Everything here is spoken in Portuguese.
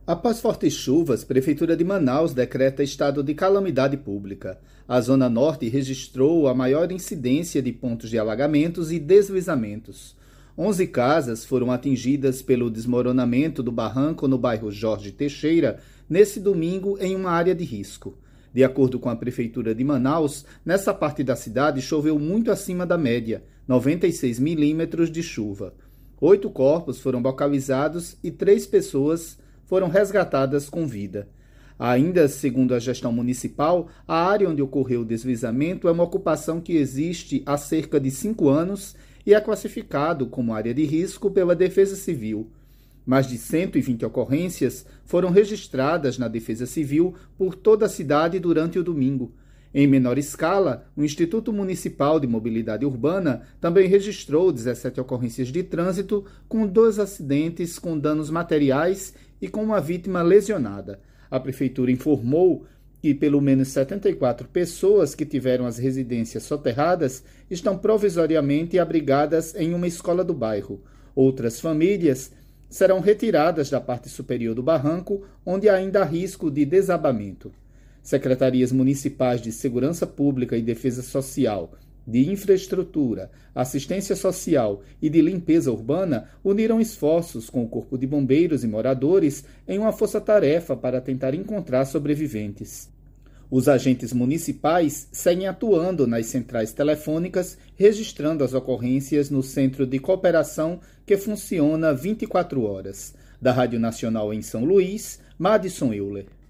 Após fortes chuvas, Prefeitura de Manaus decreta estado de calamidade pública. A Zona Norte registrou a maior incidência de pontos de alagamentos e deslizamentos. 11 casas foram atingidas pelo desmoronamento do barranco no bairro Jorge Teixeira nesse domingo em uma área de risco. De acordo com a Prefeitura de Manaus, nessa parte da cidade choveu muito acima da média, 96 milímetros de chuva. 8 corpos foram localizados e 3 pessoas foram resgatadas com vida. Ainda segundo a gestão municipal, a área onde ocorreu o deslizamento é uma ocupação que existe há cerca de 5 anos e é classificado como área de risco pela Defesa Civil. Mais de 120 ocorrências foram registradas na Defesa Civil por toda a cidade durante o domingo. Em menor escala, o Instituto Municipal de Mobilidade Urbana também registrou 17 ocorrências de trânsito, com 2 acidentes com danos materiais e com uma vítima lesionada. A Prefeitura informou que pelo menos 74 pessoas que tiveram as residências soterradas estão provisoriamente abrigadas em uma escola do bairro. Outras famílias serão retiradas da parte superior do barranco, onde ainda há risco de desabamento. Secretarias municipais de Segurança Pública e Defesa Social, de Infraestrutura, Assistência Social e de Limpeza Urbana uniram esforços com o Corpo de Bombeiros e moradores em uma força-tarefa para tentar encontrar sobreviventes. Os agentes municipais seguem atuando nas centrais telefônicas, registrando as ocorrências no Centro de Cooperação, que funciona 24 horas. Da Rádio Nacional em São Luís, Madison Euler.